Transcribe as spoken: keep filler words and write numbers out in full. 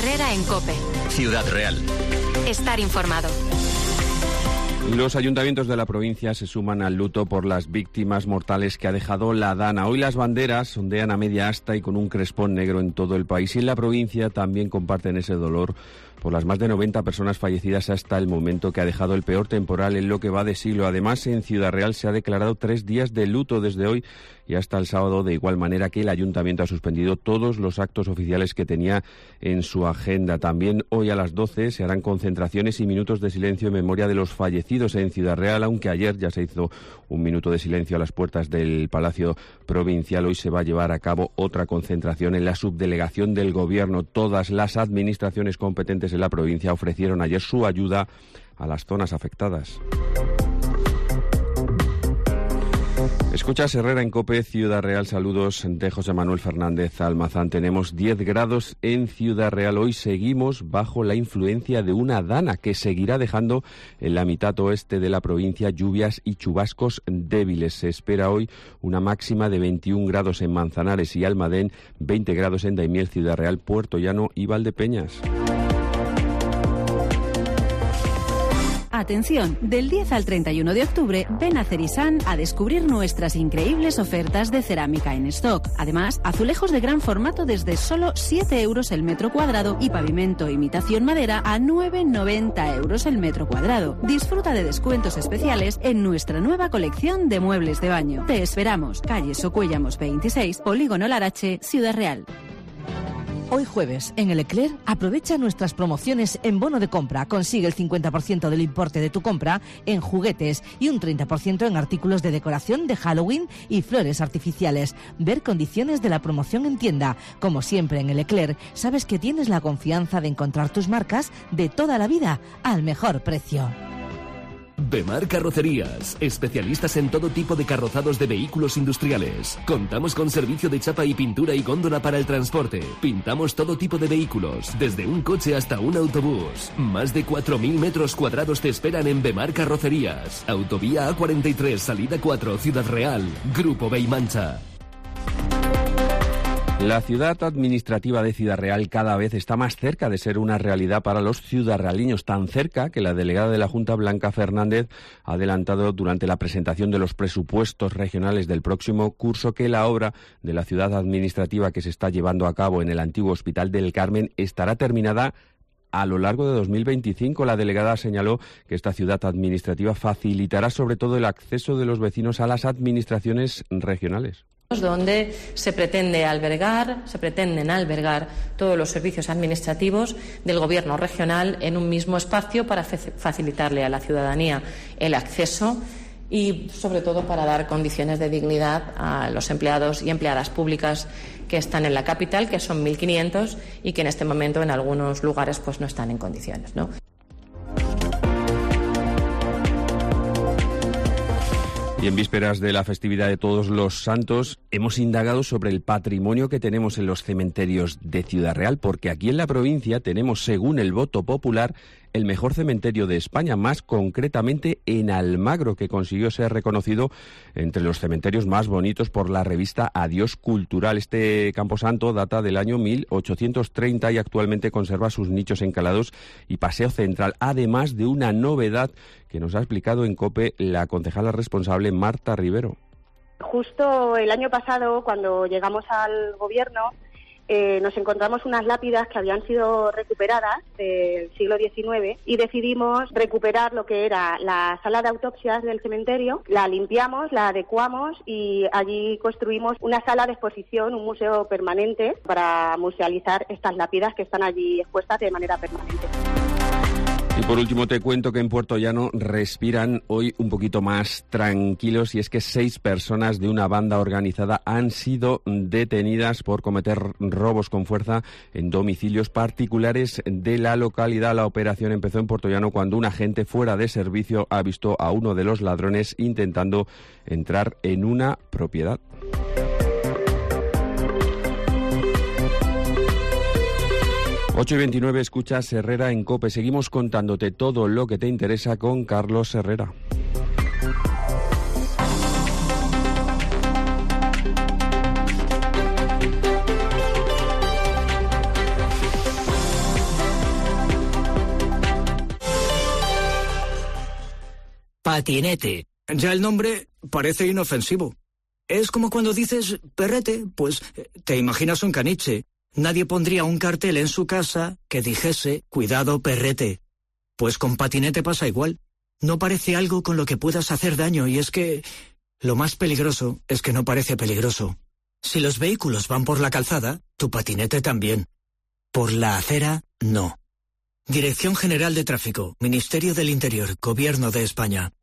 Herrera en COPE. Ciudad Real. Estar informado. Los ayuntamientos de la provincia se suman al luto por las víctimas mortales que ha dejado la Dana. Hoy las banderas ondean a media asta y con un crespón negro en todo el país. Y en la provincia también comparten ese dolor por las más de noventa personas fallecidas hasta el momento, que ha dejado el peor temporal en lo que va de siglo. Además, en Ciudad Real se ha declarado tres días de luto desde hoy y hasta el sábado, de igual manera que el ayuntamiento ha suspendido todos los actos oficiales que tenía en su agenda. También hoy a las doce se harán concentraciones y minutos de silencio en memoria de los fallecidos en Ciudad Real, aunque ayer ya se hizo un minuto de silencio a las puertas del Palacio Provincial. Hoy se va a llevar a cabo otra concentración en la subdelegación del Gobierno. Todas las administraciones competentes en la provincia ofrecieron ayer su ayuda a las zonas afectadas. Escuchas Herrera en COPE, Ciudad Real. Saludos de José Manuel Fernández Almazán. Tenemos diez grados en Ciudad Real. Hoy seguimos bajo la influencia de una dana que seguirá dejando en la mitad oeste de la provincia lluvias y chubascos débiles. Se espera hoy una máxima de veintiún grados en Manzanares y Almadén, veinte grados en Daimiel, Ciudad Real, Puerto Llano y Valdepeñas. Atención, del diez al treinta y uno de octubre, ven a Cerisan a descubrir nuestras increíbles ofertas de cerámica en stock. Además, azulejos de gran formato desde solo siete euros el metro cuadrado y pavimento imitación madera a nueve noventa euros el metro cuadrado. Disfruta de descuentos especiales en nuestra nueva colección de muebles de baño. Te esperamos, calle Socuéllamos veintiséis, Polígono Larache, Ciudad Real. Hoy jueves, en el Eclair, aprovecha nuestras promociones en bono de compra. Consigue el cincuenta por ciento del importe de tu compra en juguetes y un treinta por ciento en artículos de decoración de Halloween y flores artificiales. Ver condiciones de la promoción en tienda. Como siempre en el Eclair, sabes que tienes la confianza de encontrar tus marcas de toda la vida al mejor precio. Bemar Carrocerías, especialistas en todo tipo de carrozados de vehículos industriales. Contamos con servicio de chapa y pintura y góndola para el transporte. Pintamos todo tipo de vehículos, desde un coche hasta un autobús. Más de cuatro mil metros cuadrados te esperan en Bemar Carrocerías. Autovía A cuarenta y tres, salida cuatro, Ciudad Real. Grupo Beimancha. La ciudad administrativa de Ciudad Real cada vez está más cerca de ser una realidad para los ciudadraleños, tan cerca que la delegada de la Junta, Blanca Fernández, ha adelantado durante la presentación de los presupuestos regionales del próximo curso que la obra de la ciudad administrativa que se está llevando a cabo en el antiguo Hospital del Carmen estará terminada a lo largo de dos mil veinticinco. La delegada señaló que esta ciudad administrativa facilitará sobre todo el acceso de los vecinos a las administraciones regionales, donde se pretende albergar, se pretenden albergar todos los servicios administrativos del Gobierno regional en un mismo espacio para facilitarle a la ciudadanía el acceso y, sobre todo, para dar condiciones de dignidad a los empleados y empleadas públicas que están en la capital, que son mil quinientos y que en este momento en algunos lugares pues no están en condiciones, ¿no? Y en vísperas de la festividad de Todos los Santos, hemos indagado sobre el patrimonio que tenemos en los cementerios de Ciudad Real, porque aquí en la provincia tenemos, según el voto popular, el mejor cementerio de España, más concretamente en Almagro, que consiguió ser reconocido entre los cementerios más bonitos por la revista Adiós Cultural. Este camposanto data del año mil ochocientos treinta y actualmente conserva sus nichos encalados y paseo central, además de una novedad que nos ha explicado en COPE la concejala responsable Marta Rivero. Justo el año pasado, cuando llegamos al gobierno, Eh, nos encontramos unas lápidas que habían sido recuperadas del siglo diecinueve y decidimos recuperar lo que era la sala de autopsias del cementerio, la limpiamos, la adecuamos y allí construimos una sala de exposición, un museo permanente para musealizar estas lápidas que están allí expuestas de manera permanente. Y por último te cuento que en Puerto Llano respiran hoy un poquito más tranquilos, y es que seis personas de una banda organizada han sido detenidas por cometer robos con fuerza en domicilios particulares de la localidad. La operación empezó en Puerto Llano cuando un agente fuera de servicio avistó a uno de los ladrones intentando entrar en una propiedad. ocho y veintinueve, escuchas Herrera en COPE. Seguimos contándote todo lo que te interesa con Carlos Herrera. patinete. Ya el nombre parece inofensivo. Es como cuando dices perrete, pues te imaginas un caniche. Nadie pondría un cartel en su casa que dijese cuidado perrete. Pues con patinete pasa igual. No parece algo con lo que puedas hacer daño, y es que lo más peligroso es que no parece peligroso. Si los vehículos van por la calzada, tu patinete también. Por la acera, no. Dirección General de Tráfico, Ministerio del Interior, Gobierno de España.